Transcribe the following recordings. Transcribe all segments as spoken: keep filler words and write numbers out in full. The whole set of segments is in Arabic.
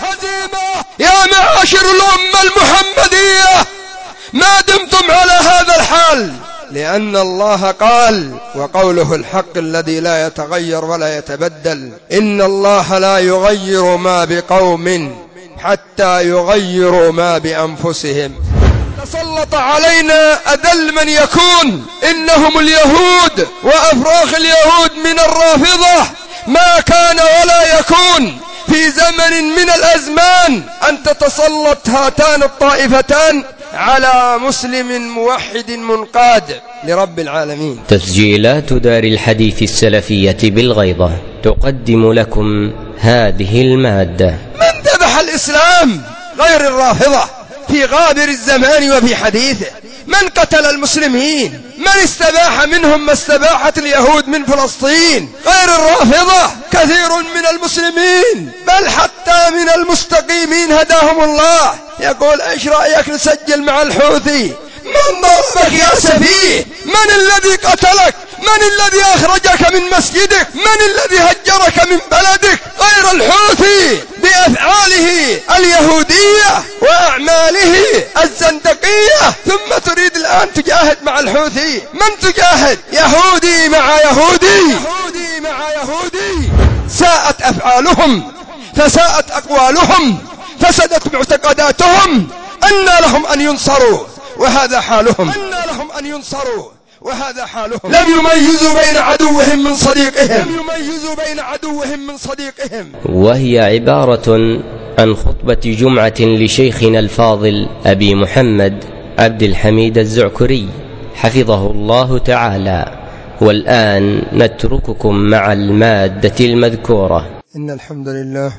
هزيمة يا معاشر الأمة المحمدية ما دمتم على هذا الحال، لأن الله قال وقوله الحق الذي لا يتغير ولا يتبدل: إن الله لا يغير ما بقوم حتى يغيروا ما بأنفسهم. تسلط علينا أذل من يكون، إنهم اليهود وأفراخ اليهود من الرافضة. ما كان ولا يكون في زمن من الأزمان أن تتسلط هاتان الطائفتان على مسلم موحد منقاد لرب العالمين. تسجيلات دار الحديث السلفية بالغيضة تقدم لكم هذه المادة. من ذبح الإسلام غير الرافضة في غابر الزمان وفي حديثه؟ من قتل المسلمين؟ من استباح منهم ما استباحت اليهود من فلسطين غير الرافضة؟ كثير من المسلمين بل حتى من المستقيمين هداهم الله يقول: ايش رأيك نسجل مع الحوثي؟ من ضربك يا سفيه؟ من الذي قتلك؟ من الذي أخرجك من مسجدك؟ من الذي هجرك من بلدك غير الحوثي بأفعاله اليهودية وأعماله الزندقية؟ ثم تريد الآن تجاهد مع الحوثي؟ من تجاهد؟ يهودي مع يهودي، يهودي مع يهودي. ساءت أفعالهم، فساءت أقوالهم، فسدت معتقداتهم، أن لهم أن ينصروا وهذا حالهم، أن لهم أن ينصروا وهذا حالهم. لم يميزوا بين عدوهم من صديقهم، لم يميزوا بين عدوهم من صديقهم. وهي عبارة عن خطبة جمعة لشيخنا الفاضل أبي محمد عبد الحميد الزعكري حفظه الله تعالى. والآن نترككم مع المادة المذكورة. إن الحمد لله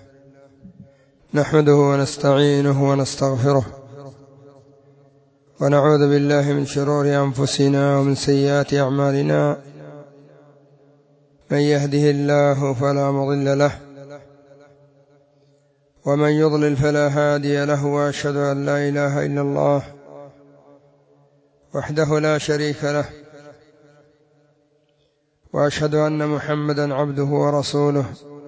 نحمده ونستعينه ونستغفره ونعوذ بالله من شرور أنفسنا ومن سيئات أعمالنا. من يهده الله فلا مضل له ومن يضلل فلا هادي له، وأشهد أن لا إله إلا الله وحده لا شريك له، وأشهد أن محمدا عبده ورسوله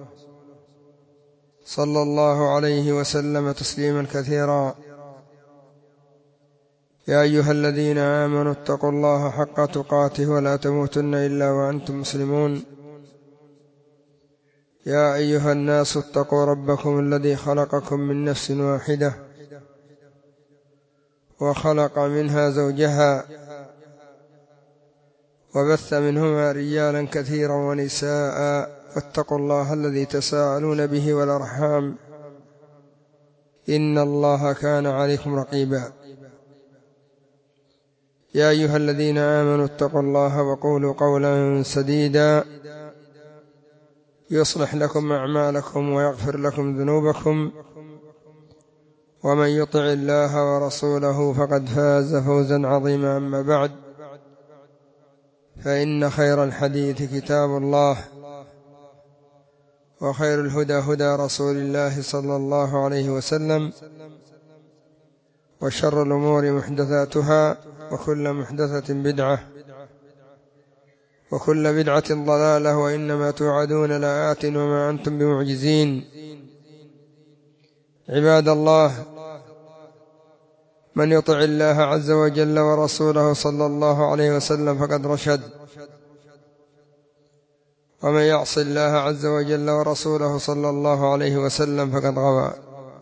صلى الله عليه وسلم تسليما كثيرا. يا أيها الذين آمنوا اتقوا الله حق تقاته ولا تموتن إلا وأنتم مسلمون. يا أيها الناس اتقوا ربكم الذي خلقكم من نفس واحدة وخلق منها زوجها وبث منهما رجالا كثيرا ونساء، واتقوا الله الذي تساءلون به والأرحام إن الله كان عليكم رقيبا. يا أيها الذين آمنوا اتقوا الله وقولوا قولا سديدا يصلح لكم أعمالكم ويغفر لكم ذنوبكم، ومن يطع الله ورسوله فقد فاز فوزا عظيما. أما بعد، فإن خير الحديث كتاب الله، وخير الهدى هدى رسول الله صلى الله عليه وسلم، وشر الأمور محدثاتها، وكل محدثة بدعة، وكل بدعة ضلالة، وإنما توعدون لآت وما أنتم بمعجزين. عباد الله، من يطع الله عز وجل ورسوله صلى الله عليه وسلم فقد رشد، ومن يعص الله عز وجل ورسوله صلى الله عليه وسلم فقد غوى.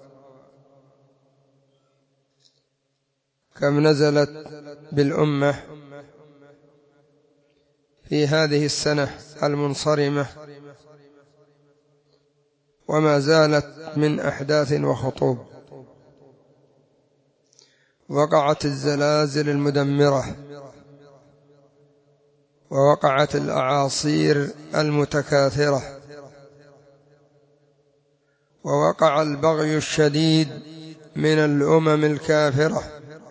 كم نزلت بالأمة في هذه السنة المنصرمة وما زالت من أحداث وخطوب. وقعت الزلازل المدمرة، ووقعت الأعاصير المتكاثرة، ووقع البغي الشديد من الأمم الكافرة،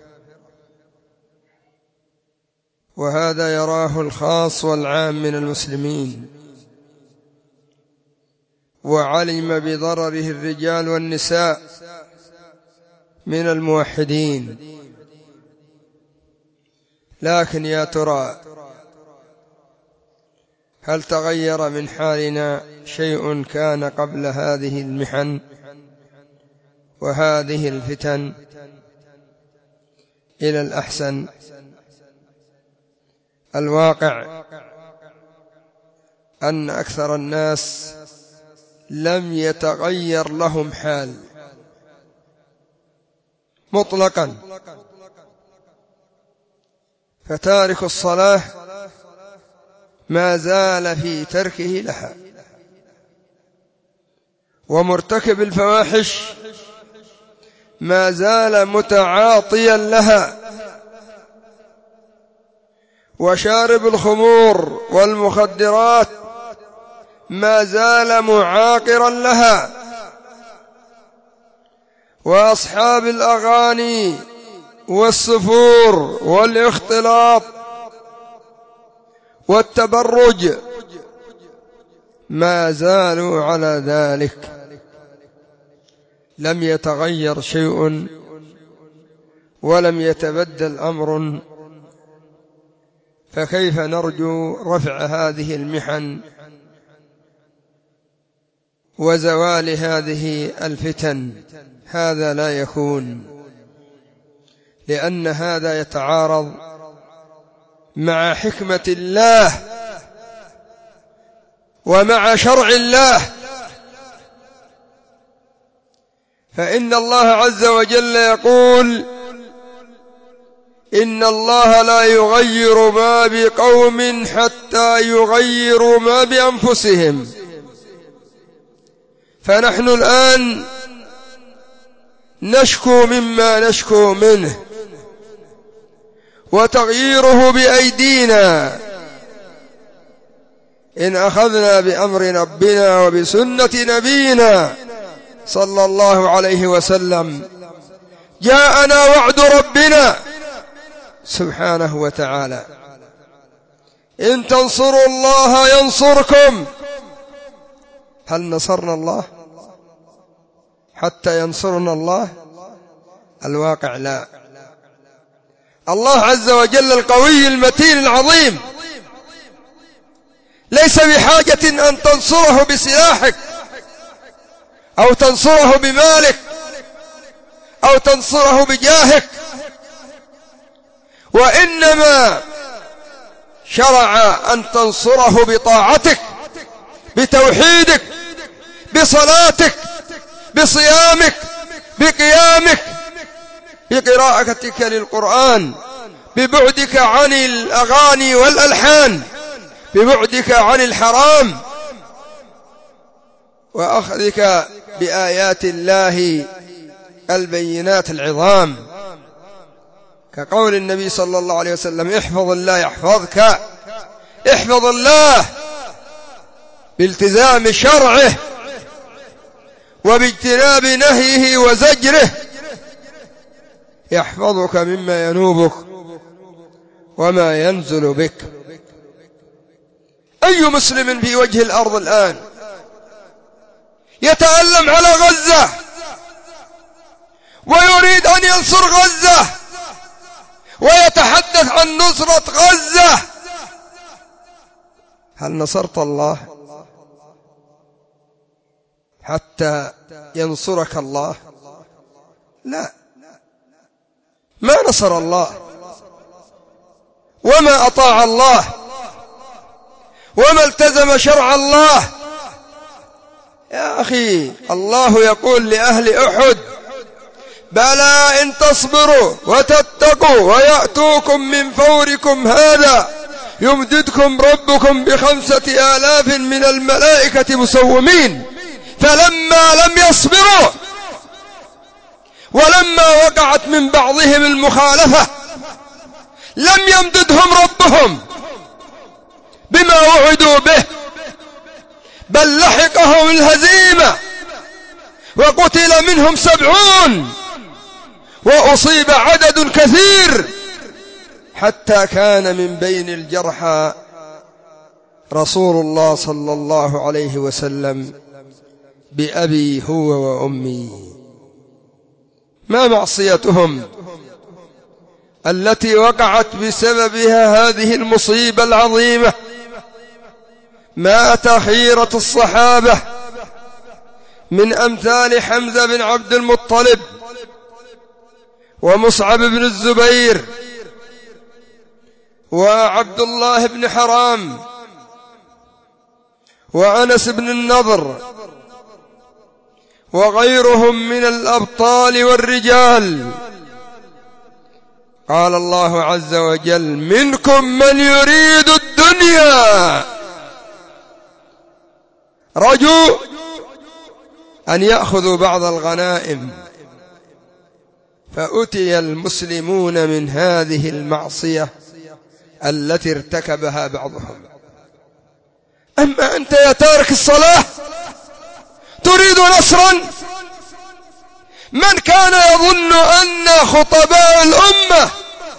وهذا يراه الخاص والعام من المسلمين، وعلم بضرره الرجال والنساء من الموحدين. لكن يا ترى هل تغير من حالنا شيء كان قبل هذه المحن؟ وهذه الفتن إلى الأحسن. الواقع أن أكثر الناس لم يتغير لهم حال مطلقا، فتارك الصلاة ما زال في تركه لها، ومرتكب الفواحش ما زال متعاطيا لها، وشارب الخمور والمخدرات ما زال معاقرا لها، وأصحاب الأغاني والسفور والاختلاط والتبرج ما زالوا على ذلك، لم يتغير شيء ولم يتبدل أمر. فكيف نرجو رفع هذه المحن وزوال هذه الفتن؟ هذا لا يكون، لأن هذا يتعارض مع حكمة الله ومع شرع الله. فإن الله عز وجل يقول: إن الله لا يغير ما بقوم حتى يغيروا ما بأنفسهم. فنحن الآن نشكو مما نشكو منه، وتغييره بأيدينا إن أخذنا بأمر ربنا وبسنة نبينا صلى الله عليه وسلم. جاءنا وعد ربنا سبحانه وتعالى: إن تنصروا الله ينصركم. هل نصرنا الله حتى ينصرنا الله؟ الواقع لا. الله عز وجل القوي المتين العظيم ليس بحاجة أن تنصره بسلاحك أو تنصره بمالك أو تنصره بجاهك، وإنما شرع أن تنصره بطاعتك، بتوحيدك، بصلاتك، بصيامك، بقيامك، بقراءتك للقرآن، ببعدك عن الأغاني والألحان، ببعدك عن الحرام، وأخذك بآيات الله البينات العظام، كقول النبي صلى الله عليه وسلم: احفظ الله يحفظك. احفظ الله بالتزام شرعه وباجتناب نهيه وزجره، يحفظك مما ينوبك وما ينزل بك. أي مسلم في وجه الأرض الآن يتألم على غزة ويريد أن ينصر غزة ويتحدث عن نصرة غزة؟ هل نصرت الله حتى ينصرك الله؟ لا، ما نصر الله وما أطاع الله وما التزم شرع الله. يا أخي، الله يقول لأهل أحد: بلى إن تصبروا وتتقوا ويأتوكم من فوركم هذا يمددكم ربكم بخمسة آلاف من الملائكة مسومين. فلما لم يصبروا ولما وقعت من بعضهم المخالفة لم يمددهم ربهم بما وعدوا به، بل لحقهم الهزيمة وقتل منهم سبعون وأصيب عدد كثير، حتى كان من بين الجرحى رسول الله صلى الله عليه وسلم: بأبي هو وأمي. ما معصيتهم التي وقعت بسببها هذه المصيبة العظيمة؟ مات خيرة الصحابة من أمثال حمزة بن عبد المطلب ومصعب بن الزبير وعبد الله بن حرام وأنس بن النضر وغيرهم من الأبطال والرجال. قال الله عز وجل: منكم من يريد الدنيا، رجوا أن يأخذوا بعض الغنائم، فأتي المسلمون من هذه المعصية التي ارتكبها بعضهم. أما أنت يا تارك الصلاة تريد نصرا؟ من كان يظن أن خطباء الأمة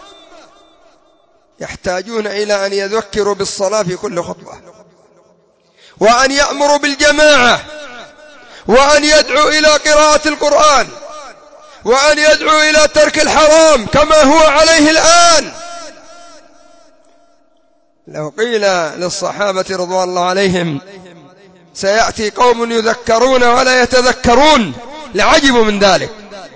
يحتاجون إلى أن يذكروا بالصلاة في كل خطبة، وأن يأمروا بالجماعة، وأن يدعوا إلى قراءة القرآن، وأن يدعوا إلى ترك الحرام كما هو عليه الآن. لو قيل للصحابة رضوان الله عليهم سيأتي قوم يذكرون ولا يتذكرون لعجبوا من ذلك.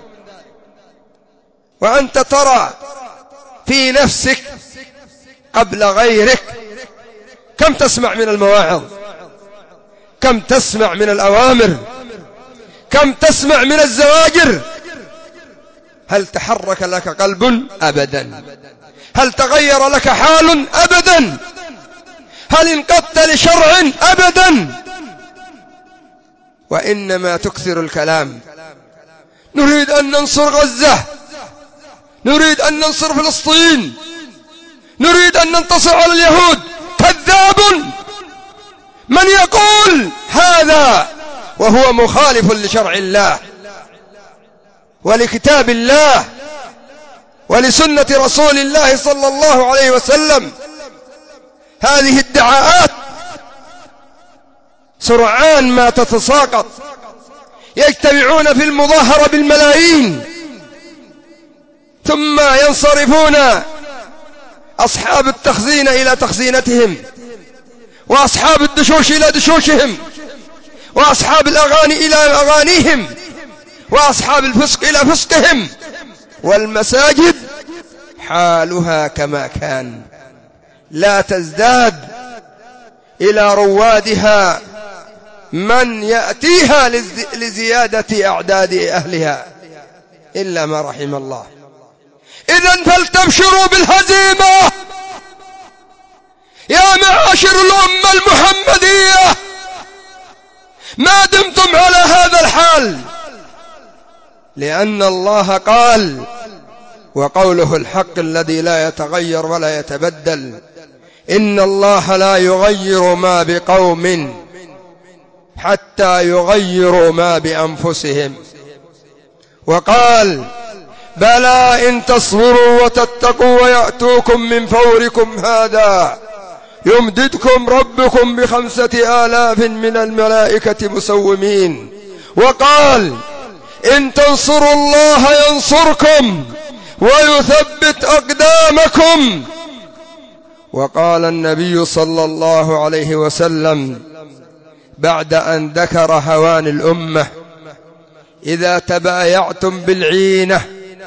وأنت ترى في نفسك قبل غيرك كم تسمع من المواعظ، كم تسمع من الأوامر، كم تسمع من الزواجر. هل تحرك لك قلب؟ أبدا. هل تغير لك حال؟ أبدا. هل انقضت لشرع؟ أبدا. وإنما تكثر الكلام. نريد أن ننصر غزة، نريد أن ننصر فلسطين، نريد أن ننتصر على اليهود. كذاب. من يقول هذا وهو مخالف لشرع الله ولكتاب الله ولسنة رسول الله صلى الله عليه وسلم. هذه الدعاءات سرعان ما تتساقط، يجتمعون في المظاهرة بالملايين، ثم ينصرفون أصحاب التخزين إلى تخزينتهم، وأصحاب الدشوش إلى دشوشهم، وأصحاب الأغاني إلى أغانيهم، وأصحاب الفسق إلى فسقهم. والمساجد حالها كما كان، لا تزداد إلى روادها من يأتيها لزيادة أعداد أهلها إلا ما رحم الله. إذن فلتبشروا بالهزيمة يا معاشر الأمة المحمدية ما دمتم على هذا الحال، لأن الله قال: وقوله الحق الذي لا يتغير ولا يتبدل، إن الله لا يغير ما بقوم حتى يغيروا ما بأنفسهم. وقال: بلى إن تصبروا وتتقوا ويأتوكم من فوركم هذا يمددكم ربكم بخمسة آلاف من الملائكة مسومين. وقال: إن تنصروا الله ينصركم ويثبت أقدامكم. وقال النبي صلى الله عليه وسلم بعد أن ذكر هوان الأمة: إذا تبايعتم بالعينة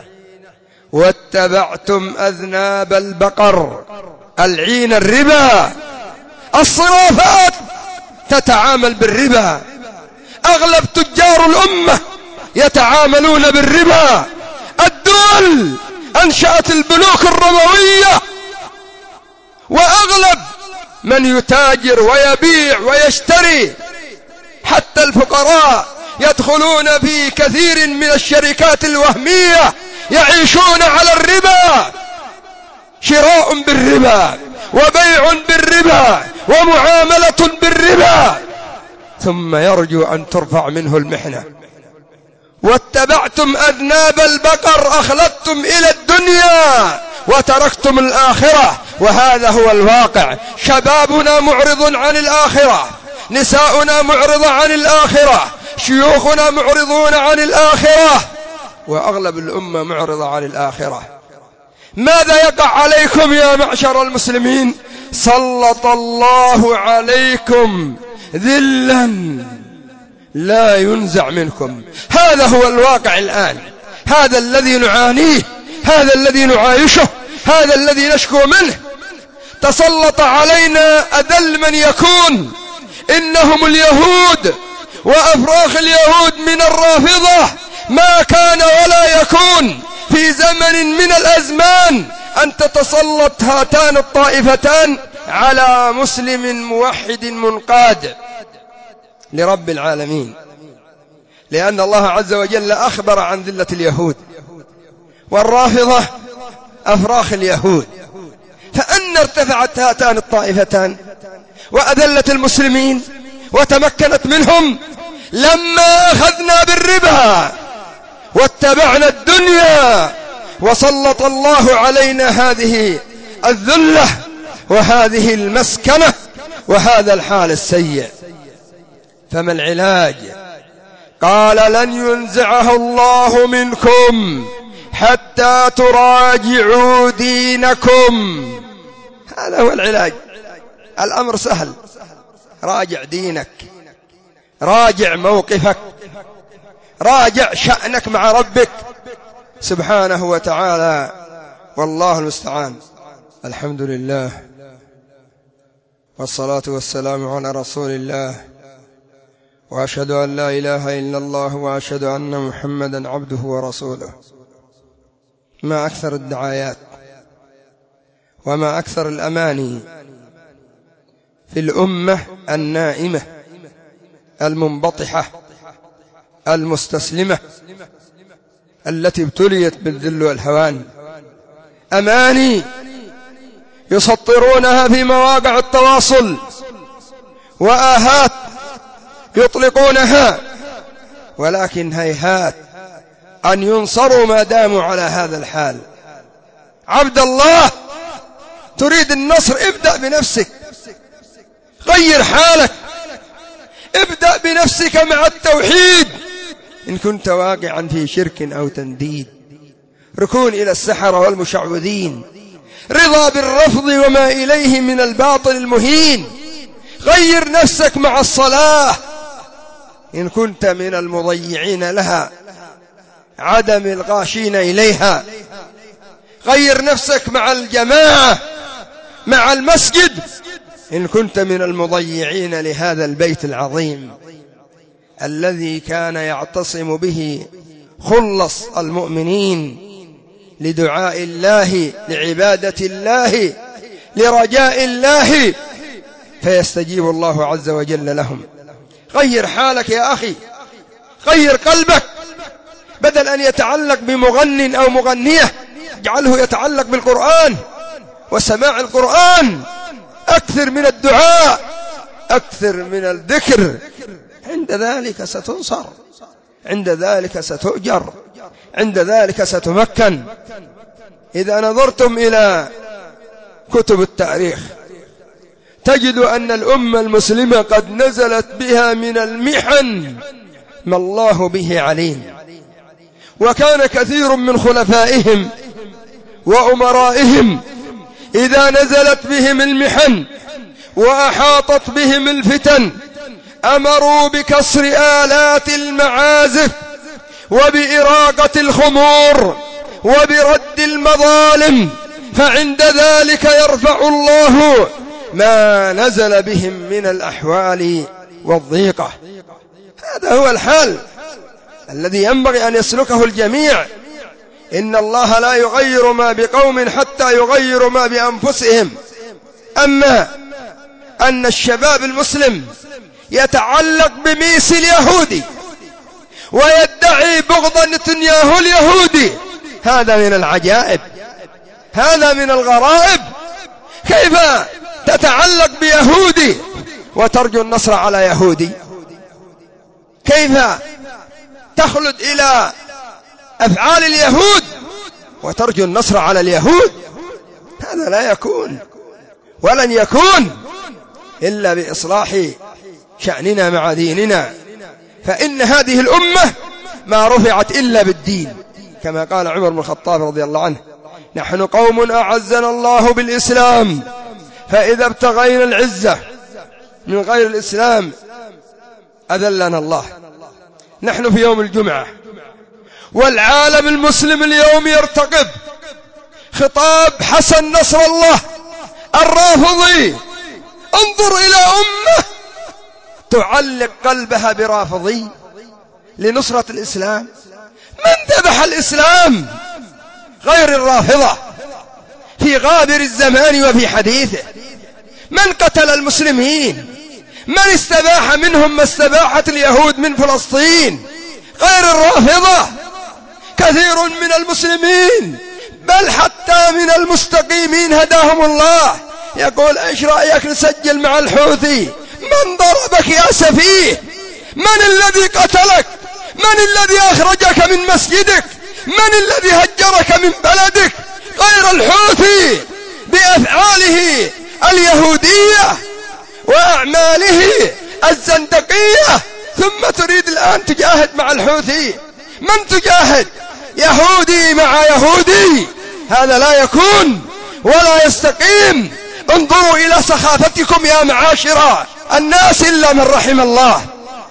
واتبعتم أذناب البقر. العين الربا، الصرافات تتعامل بالربا، أغلب تجار الأمة يتعاملون بالربا. الدول أنشأت البنوك الربوية، وأغلب من يتاجر ويبيع ويشتري، حتى الفقراء يدخلون في كثير من الشركات الوهمية يعيشون على الربا، شراء بالربا وبيع بالربا ومعاملة بالربا، ثم يرجو أن ترفع منه المحنة. واتبعتم أذناب البقر، أخلدتم إلى الدنيا وتركتم الآخرة. وهذا هو الواقع. شبابنا معرض عن الآخرة، نساؤنا معرضة عن الآخرة، شيوخنا معرضون عن الآخرة، وأغلب الأمة معرضة عن الآخرة. ماذا يقع عليكم يا معشر المسلمين؟ سلط الله عليكم ذلا لا ينزع منكم. هذا هو الواقع الآن، هذا الذي نعانيه، هذا الذي نعايشه، هذا الذي نشكو منه. تسلط علينا أذل من يكون، إنهم اليهود وأفراخ اليهود من الرافضة. ما كان ولا يكون في زمن من الأزمان أن تتسلط هاتان الطائفتان على مسلم موحد منقاد لرب العالمين، لأن الله عز وجل أخبر عن ذلة اليهود، والرافضة أفراخ اليهود. فأن ارتفعت هاتان الطائفتان وأذلت المسلمين وتمكنت منهم لما أخذنا بالربا واتبعنا الدنيا، وسلط الله علينا هذه الذلة وهذه المسكنة وهذا الحال السيء. فما العلاج؟ قال لن ينزعه الله منكم حتى تراجعوا دينكم. هذا هو العلاج. الأمر سهل، راجع دينك، راجع موقفك، راجع شأنك مع ربك سبحانه وتعالى، والله المستعان. الحمد لله والصلاة والسلام على رسول الله، وأشهد أن لا إله إلا الله، وأشهد أن محمدا عبده ورسوله. ما أكثر الدعايات وما أكثر الأماني في الأمة النائمة المنبطحة المستسلمة التي ابتليت بالذل والهوان. أماني يسطرونها في مواقع التواصل، وآهات يطلقونها، ولكن هيهات أن ينصروا ما داموا على هذا الحال. عبد الله، تريد النصر؟ ابدأ بنفسك، غير حالك، ابدأ بنفسك مع التوحيد. إن كنت واقعا في شرك أو تنديد، ركون إلى السحرة والمشعوذين، رضا بالرفض وما إليه من الباطل المهين. غير نفسك مع الصلاة إن كنت من المضيعين لها، عدم الغاشين إليها. غير نفسك مع الجماعة، مع المسجد، إن كنت من المضيعين لهذا البيت العظيم الذي كان يعتصم به خلص المؤمنين، لدعاء الله، لعبادة الله، لرجاء الله، فيستجيب الله عز وجل لهم. غير حالك يا أخي، غير قلبك، بدل أن يتعلق بمغن أو مغنية اجعله يتعلق بالقرآن وسماع القرآن. أكثر من الدعاء، أكثر من الذكر. عند ذلك ستنصر، عند ذلك ستؤجر، عند ذلك ستمكن. إذا نظرتم إلى كتب التاريخ تجد أن الأمة المسلمة قد نزلت بها من المحن ما الله به عليم. وكان كثير من خلفائهم وأمرائهم إذا نزلت بهم المحن وأحاطت بهم الفتن أمروا بكسر آلات المعازف وبإراقة الخمور وبرد المظالم، فعند ذلك يرفع الله ما نزل بهم من الأحوال والضيقة. هذا هو الحال الذي ينبغي أن يسلكه الجميع. إن الله لا يغير ما بقوم حتى يغيروا ما بأنفسهم. أما أن الشباب المسلم يتعلق بميس اليهودي ويدعي بغض نتنياهو اليهودي، هذا من العجائب، هذا من الغرائب. كيف تتعلق بيهودي وترجو النصر على يهودي؟ كيف تخلد إلى أفعال اليهود وترجو النصر على اليهود؟ هذا لا يكون ولن يكون إلا بإصلاح شأننا مع ديننا. فإن هذه الأمة ما رفعت إلا بالدين، كما قال عمر بن الخطاب رضي الله عنه: نحن قوم أعزنا الله بالإسلام، فإذا ابتغينا العزة من غير الإسلام أذلنا الله. نحن في يوم الجمعة والعالم المسلم اليوم يرتقب خطاب حسن نصر الله الرافضي. انظر إلى أمة تعلق قلبها برافضي لنصرة الإسلام. من ذبح الإسلام غير الرافضة في غابر الزمان وفي حديثه؟ من قتل المسلمين؟ من استباح منهم ما استباحت اليهود من فلسطين غير الرافضة؟ كثير من المسلمين بل حتى من المستقيمين هداهم الله يقول ايش رأيك نسجل مع الحوثي؟ من ضربك يا سفيه؟ من الذي قتلك؟ من الذي أخرجك من مسجدك؟ من الذي هجرك من بلدك غير الحوثي بأفعاله اليهودية وأعماله الزندقية؟ ثم تريد الآن تجاهد مع الحوثي؟ من تجاهد؟ يهودي مع يهودي، هذا لا يكون ولا يستقيم. انظروا إلى سخافتكم يا معاشر الناس إلا من رحم الله.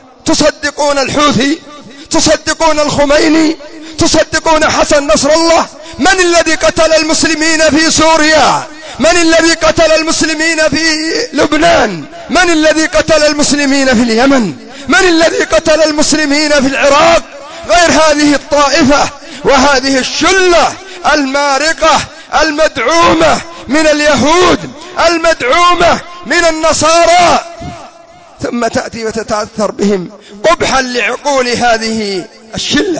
تصدقون الحوثي، تصدقون الخميني، تصدقون حسن نصر الله. من الذي قتل المسلمين في سوريا؟ من الذي قتل المسلمين في لبنان؟ من الذي قتل المسلمين في اليمن؟ من الذي قتل المسلمين في العراق غير هذه الطائفة وهذه الشلة المارقة المدعومة من اليهود المدعومة من النصارى؟ ثم تأتي وتتأثر بهم قبحا لعقول هذه الشلة.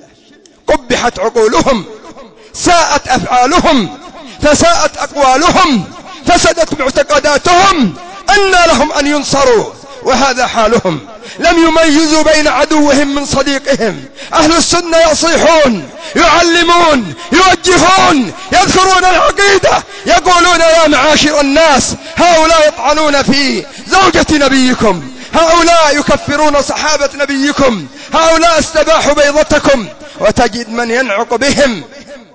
قبحت عقولهم، ساءت أفعالهم، فساءت أقوالهم، فسدت معتقداتهم. أن لهم أن ينصروا وهذا حالهم. لم يميزوا بين عدوهم من صديقهم. أهل السنة يصيحون، يعلمون، يوجهون، يذكرون العقيدة، يقولون يا معاشر الناس هؤلاء يطعنون في زوجة نبيكم، هؤلاء يكفرون صحابة نبيكم، هؤلاء استباحوا بيضتكم. وتجد من ينعق بهم.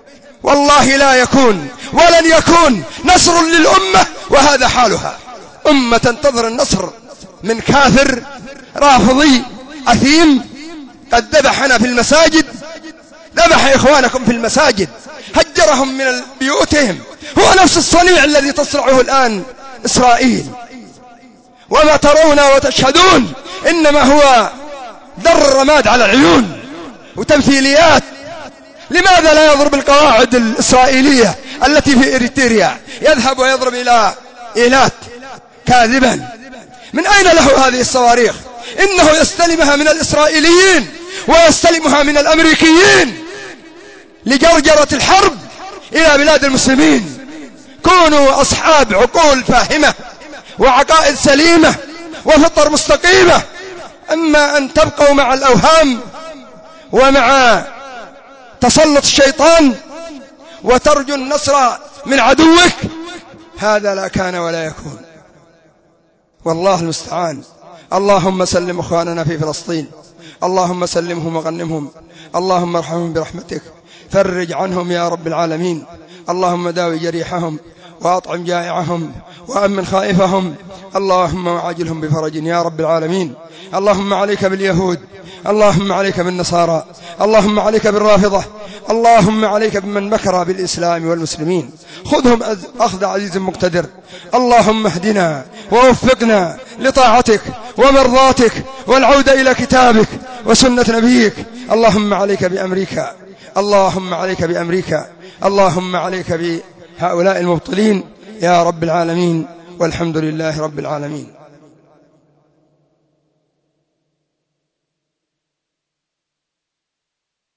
والله لا يكون ولن يكون نصر للأمة وهذا حالها. أمة تنتظر النصر من كافر رافضي أثيم قد ذبحنا في المساجد، ذبح إخوانكم في المساجد، هجرهم من بيوتهم. هو نفس الصنيع الذي تصنعه الآن إسرائيل. وما ترون وتشهدون إنما هو در الرماد على العيون وتمثيليات. لماذا لا يضرب القواعد الإسرائيلية التي في إريتريا؟ يذهب ويضرب إلى إيلات كاذبا. من أين له هذه الصواريخ؟ إنه يستلمها من الإسرائيليين ويستلمها من الأمريكيين لجرجرة الحرب إلى بلاد المسلمين. كونوا أصحاب عقول فاهمة وعقائد سليمة وفطر مستقيمة. أما أن تبقوا مع الأوهام ومع تسلط الشيطان وترجو النصر من عدوك، هذا لا كان ولا يكون. والله المستعان. اللهم سلم أخواننا في فلسطين، اللهم سلمهم وغنمهم، اللهم ارحمهم برحمتك، فرج عنهم يا رب العالمين. اللهم داوي جريحهم وأطعم جائعهم وأمن خائفهم، اللهم وعاجلهم بفرج يا رب العالمين. اللهم عليك باليهود، اللهم عليك بالنصارى، اللهم عليك بالرافضة، اللهم عليك بمن مكر بالإسلام والمسلمين. خذهم أخذ عزيز مقتدر. اللهم اهدنا ووفقنا لطاعتك ومرضاتك والعودة إلى كتابك وسنة نبيك. اللهم عليك بأمريكا، اللهم عليك بأمريكا، اللهم عليك بهؤلاء المبطلين يا رب العالمين. والحمد لله رب العالمين.